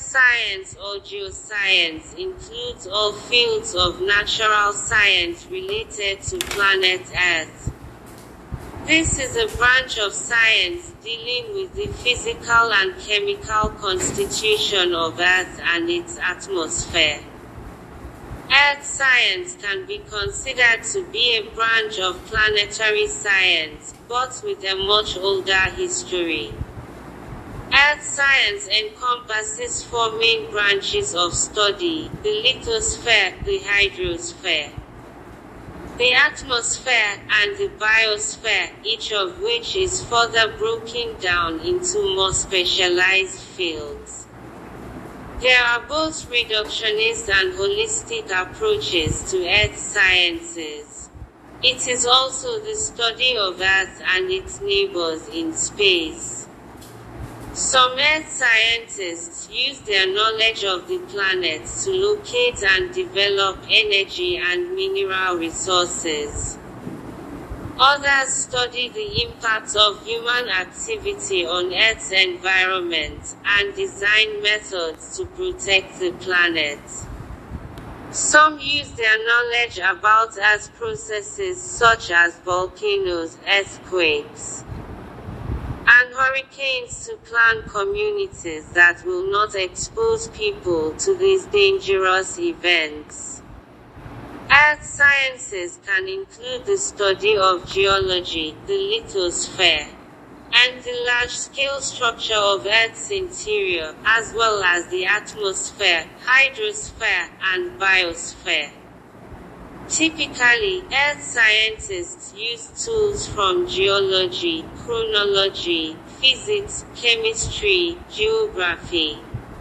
science or geoscience includes all fields of natural science related to planet Earth. This is a branch of science dealing with the physical and chemical constitution of Earth and its atmosphere. Earth science can be considered to be a branch of planetary science, but with a much older history. Earth science encompasses four main branches of study: the lithosphere, the hydrosphere, the atmosphere, and the biosphere, each of which is further broken down into more specialized fields. There are both reductionist and holistic approaches to earth sciences. It is also the study of Earth and its neighbors in space. Some earth scientists use their knowledge of the planet to locate and develop energy and mineral resources. Others study the impact of human activity on Earth's environment, and design methods to protect the planet. Some use their knowledge about Earth processes such as volcanoes, earthquakes, and hurricanes to plan communities that will not expose people to these dangerous events. Earth sciences can include the study of geology, the lithosphere, and the large-scale structure of Earth's interior, as well as the atmosphere, hydrosphere, and biosphere. Typically, earth scientists use tools from geology, chronology, physics, chemistry, geography,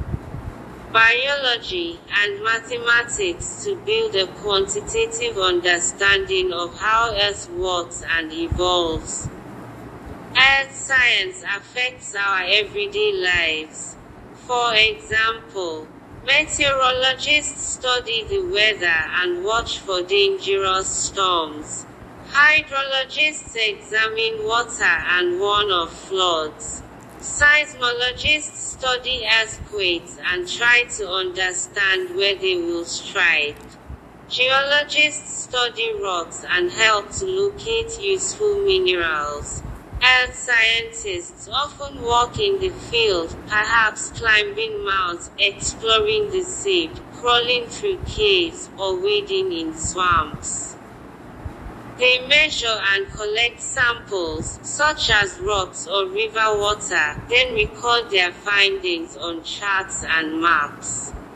biology, and mathematics to build a quantitative understanding of how Earth works and evolves. Earth science affects our everyday lives. For example, meteorologists study the weather and watch for dangerous storms. Hydrologists examine water and warn of floods. Seismologists study earthquakes and try to understand where they will strike. Geologists study rocks and help to locate useful minerals. Earth scientists often work in the field, perhaps climbing mounts, exploring the sea, crawling through caves, or wading in swamps. They measure and collect samples, such as rocks or river water, then record their findings on charts and maps.